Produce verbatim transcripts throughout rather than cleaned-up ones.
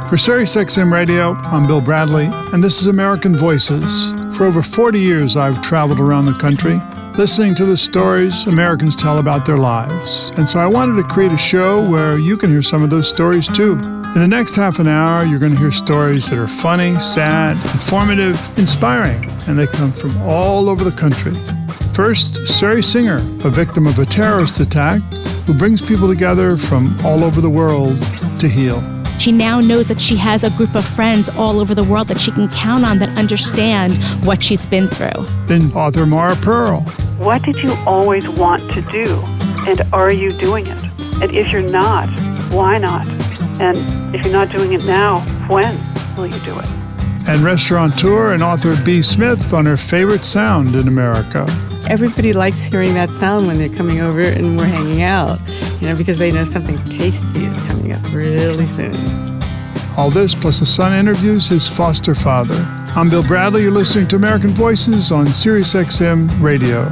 For SiriusXM Radio, I'm Bill Bradley, and this is American Voices. For over forty years, I've traveled around the country, listening to the stories Americans tell about their lives. And so I wanted to create a show where you can hear some of those stories too. In the next half an hour, you're going to hear stories that are funny, sad, informative, inspiring, and they come from all over the country. First, Sari Singer, a victim of a terrorist attack, who brings people together from all over the world to heal. She now knows that she has a group of friends all over the world that she can count on that understand what she's been through. Then author Mara Pearl. What did you always want to do? And are you doing it? And if you're not, why not? And if you're not doing it now, when will you do it? And restaurateur and author Bea Smith on her favorite sound in America. Everybody likes hearing that sound when they're coming over and we're hanging out, you know, because they know something tasty is coming up really soon. All this plus a son interviews his foster father. I'm Bill Bradley. You're listening to American Voices on SiriusXM Radio.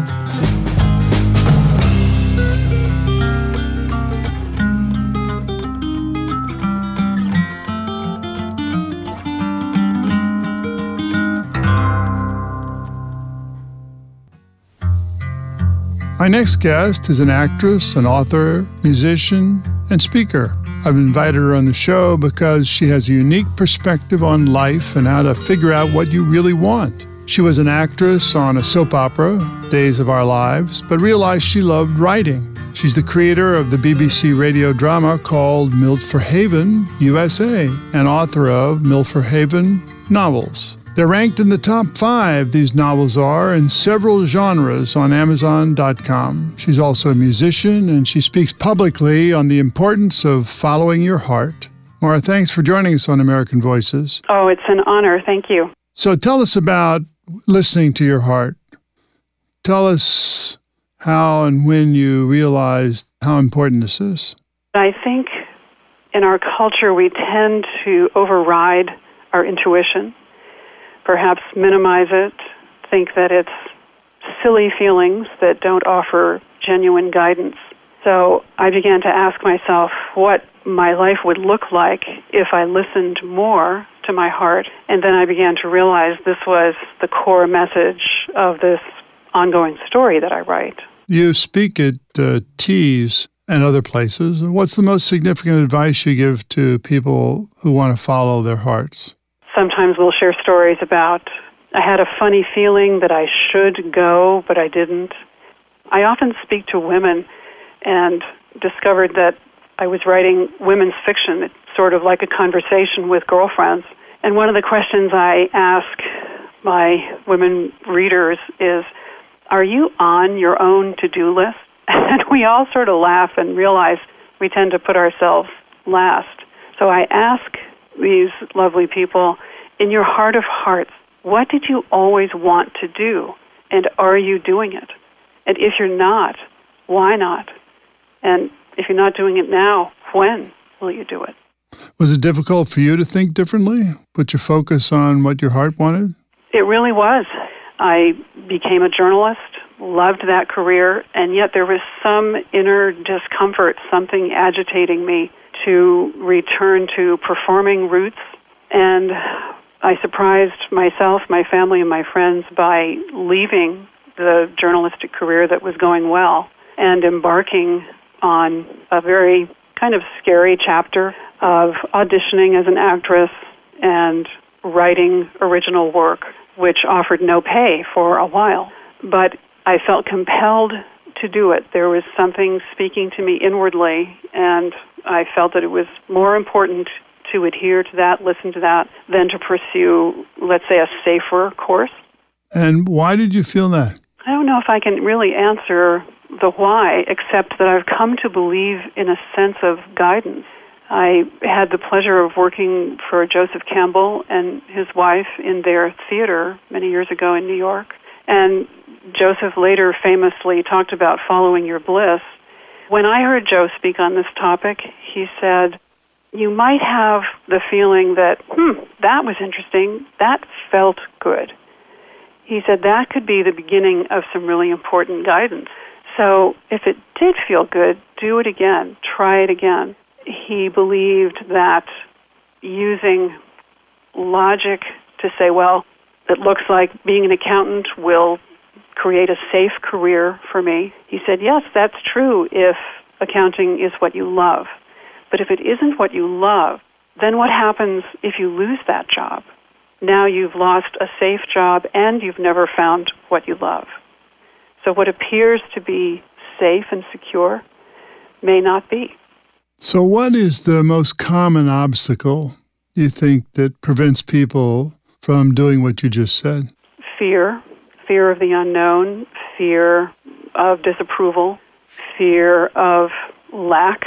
My next guest is an actress, an author, musician, and speaker. I've invited her on the show because she has a unique perspective on life and how to figure out what you really want. She was an actress on a soap opera, Days of Our Lives, but realized she loved writing. She's the creator of the B B C radio drama called Milford Haven, U S A, and author of Milford Haven novels. They're ranked in the top five, these novels are, in several genres on Amazon dot com. She's also a musician, and she speaks publicly on the importance of following your heart. Mara, thanks for joining us on American Voices. Oh, it's an honor. Thank you. So tell us about listening to your heart. Tell us how and when you realized how important this is. I think in our culture we tend to override our intuition. Perhaps minimize it, think that it's silly feelings that don't offer genuine guidance. So I began to ask myself what my life would look like if I listened more to my heart. And then I began to realize this was the core message of this ongoing story that I write. You speak at uh, Tees and other places. What's the most significant advice you give to people who want to follow their hearts? Sometimes we'll share stories about, I had a funny feeling that I should go, but I didn't. I often speak to women and discovered that I was writing women's fiction. It's sort of like a conversation with girlfriends. And one of the questions I ask my women readers is, are you on your own to-do list? And we all sort of laugh and realize we tend to put ourselves last. So I ask these lovely people, in your heart of hearts, what did you always want to do? And are you doing it? And if you're not, why not? And if you're not doing it now, when will you do it? Was it difficult for you to think differently? Put your focus on what your heart wanted? It really was. I became a journalist, loved that career, and yet there was some inner discomfort, something agitating me to return to performing roots. And I surprised myself, my family, and my friends by leaving the journalistic career that was going well and embarking on a very kind of scary chapter of auditioning as an actress and writing original work, which offered no pay for a while. But I felt compelled to do it. There was something speaking to me inwardly, and I felt that it was more important to adhere to that, listen to that, than to pursue, let's say, a safer course. And why did you feel that? I don't know if I can really answer the why, except that I've come to believe in a sense of guidance. I had the pleasure of working for Joseph Campbell and his wife in their theater many years ago in New York. And Joseph later famously talked about following your bliss. When I heard Joe speak on this topic, he said, you might have the feeling that, hmm, that was interesting, that felt good. He said that could be the beginning of some really important guidance. So if it did feel good, do it again, try it again. He believed that using logic to say, well, it looks like being an accountant will create a safe career for me. He said, yes, that's true if accounting is what you love. But if it isn't what you love, then what happens if you lose that job? Now you've lost a safe job and you've never found what you love. So what appears to be safe and secure may not be. So what is the most common obstacle you think that prevents people from doing what you just said? Fear. Fear of the unknown, fear of disapproval, fear of lack.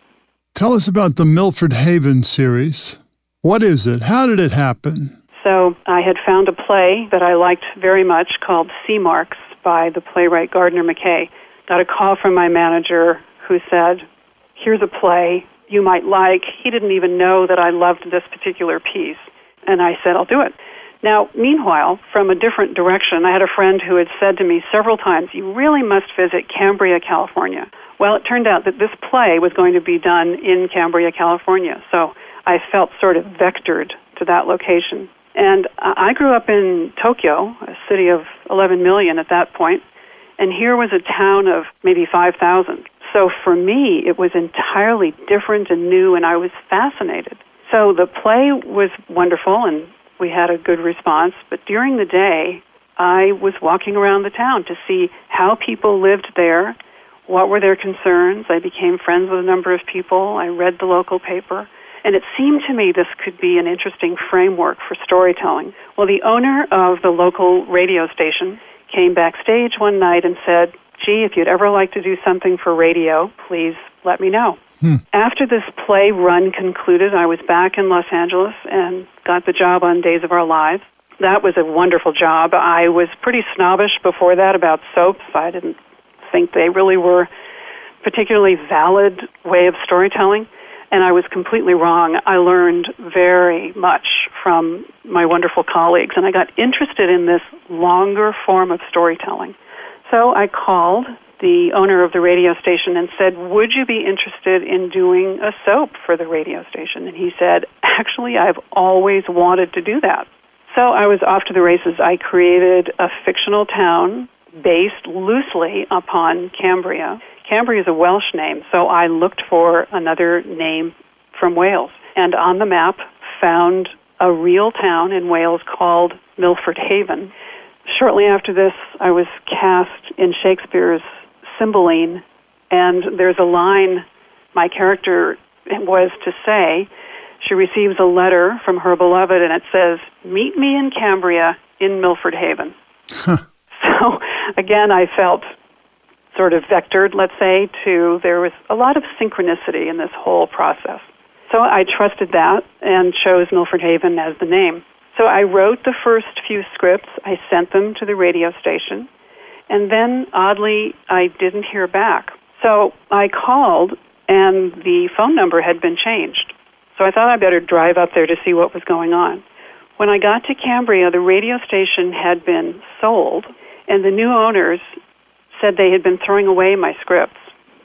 Tell us about the Milford Haven series. What is it? How did it happen? So I had found a play that I liked very much called Sea Marks by the playwright Gardner McKay. Got a call from my manager who said, here's a play you might like. He didn't even know that I loved this particular piece. And I said, I'll do it. Now, meanwhile, from a different direction, I had a friend who had said to me several times, you really must visit Cambria, California. Well, it turned out that this play was going to be done in Cambria, California, so I felt sort of vectored to that location. And I grew up in Tokyo, a city of eleven million at that point, and here was a town of maybe five thousand. So for me, it was entirely different and new, and I was fascinated. So the play was wonderful, and we had a good response, but during the day, I was walking around the town to see how people lived there, what were their concerns. I became friends with a number of people. I read the local paper, and it seemed to me this could be an interesting framework for storytelling. Well, the owner of the local radio station came backstage one night and said, gee, if you'd ever like to do something for radio, please let me know. Hmm. After this play run concluded, I was back in Los Angeles and got the job on Days of Our Lives. That was a wonderful job. I was pretty snobbish before that about soaps. I didn't think they really were a particularly valid way of storytelling, and I was completely wrong. I learned very much from my wonderful colleagues, and I got interested in this longer form of storytelling. So I called the owner of the radio station and said, would you be interested in doing a soap for the radio station? And he said, actually, I've always wanted to do that. So I was off to the races. I created a fictional town based loosely upon Cambria. Cambria is a Welsh name, so I looked for another name from Wales. And on the map, found a real town in Wales called Milford Haven. Shortly after this, I was cast in Shakespeare's Cymbeline, and there's a line my character was to say. She receives a letter from her beloved, and it says, meet me in Cambria in Milford Haven. Huh. So, again, I felt sort of vectored, let's say, to there was a lot of synchronicity in this whole process. So I trusted that and chose Milford Haven as the name. So I wrote the first few scripts. I sent them to the radio station. And then, oddly, I didn't hear back. So I called, and the phone number had been changed. So I thought I'd better drive up there to see what was going on. When I got to Cambria, the radio station had been sold, and the new owners said they had been throwing away my scripts.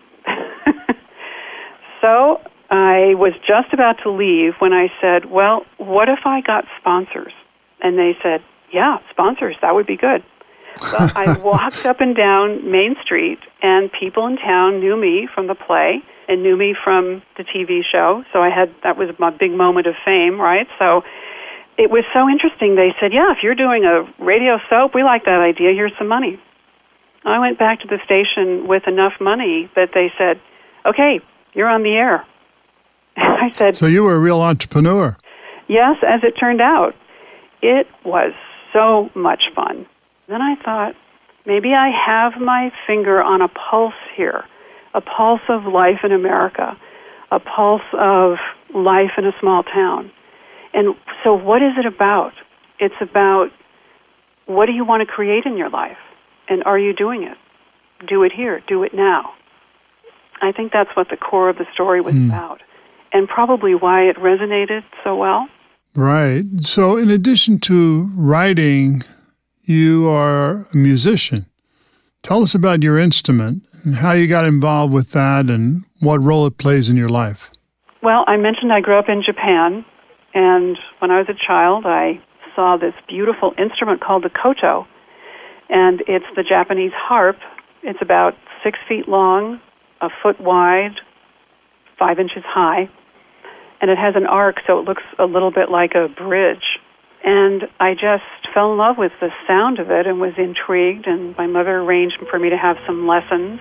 So I was just about to leave when I said, well, what if I got sponsors? And they said, yeah, sponsors, that would be good. Well, I walked up and down Main Street, and people in town knew me from the play and knew me from the T V show. So I had that was my big moment of fame, right? So it was so interesting. They said, yeah, if you're doing a radio soap, we like that idea. Here's some money. I went back to the station with enough money that they said, okay, you're on the air. I said, so you were a real entrepreneur. Yes, as it turned out. It was so much fun. Then I thought, maybe I have my finger on a pulse here, a pulse of life in America, a pulse of life in a small town. And so what is it about? It's about what do you want to create in your life? And are you doing it? Do it here. Do it now. I think that's what the core of the story was mm. about, and probably why it resonated so well. Right. So in addition to writing, you are a musician. Tell us about your instrument and how you got involved with that and what role it plays in your life. Well, I mentioned I grew up in Japan, And when I was a child, I saw this beautiful instrument called the koto, and it's the Japanese harp. It's about six feet long, a foot wide, five inches high, and it has an arc, so it looks a little bit like a bridge. And I just fell in love with the sound of it and was intrigued, and my mother arranged for me to have some lessons.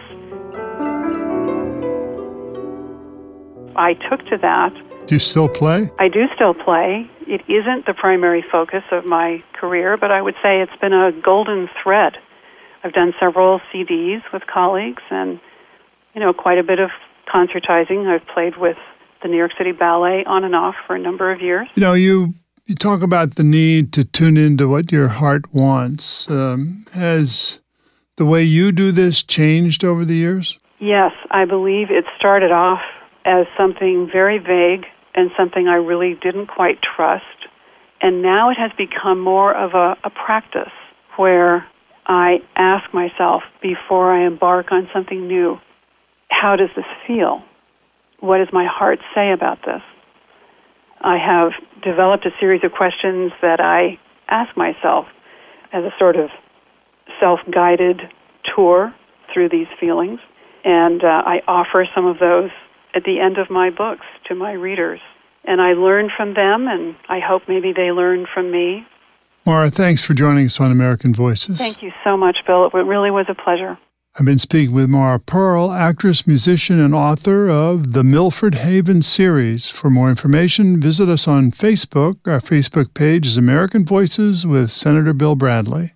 I took to that. Do you still play? I do still play. It isn't the primary focus of my career, but I would say it's been a golden thread. I've done several C Ds with colleagues and, you know, quite a bit of concertizing. I've played with the New York City Ballet on and off for a number of years. You know, you, you talk about the need to tune into what your heart wants. Um, has the way you do this changed over the years? Yes, I believe it started off as something very vague and something I really didn't quite trust. And now it has become more of a, a practice where I ask myself before I embark on something new, how does this feel? What does my heart say about this? I have developed a series of questions that I ask myself as a sort of self-guided tour through these feelings. And uh, I offer some of those at the end of my books to my readers. And I learn from them, and I hope maybe they learn from me. Maura, thanks for joining us on American Voices. Thank you so much, Bill. It really was a pleasure. I've been speaking with Maura Pearl, actress, musician, and author of the Milford Haven series. For more information, visit us on Facebook. Our Facebook page is American Voices with Senator Bill Bradley.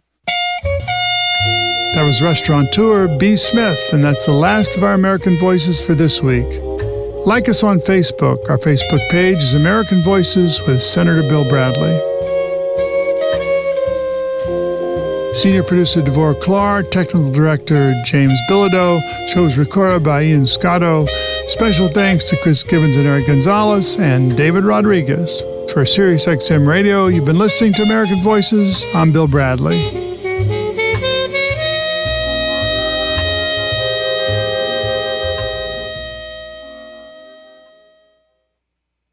That was restaurateur B. Smith, and that's the last of our American Voices for this week. Like us on Facebook. Our Facebook page is American Voices with Senator Bill Bradley. Senior producer Devora Clark, technical director James Bilodeau, show was recorded by Ian Scotto. Special thanks to Chris Gibbons and Eric Gonzalez and David Rodriguez. For SiriusXM Radio, you've been listening to American Voices. I'm Bill Bradley.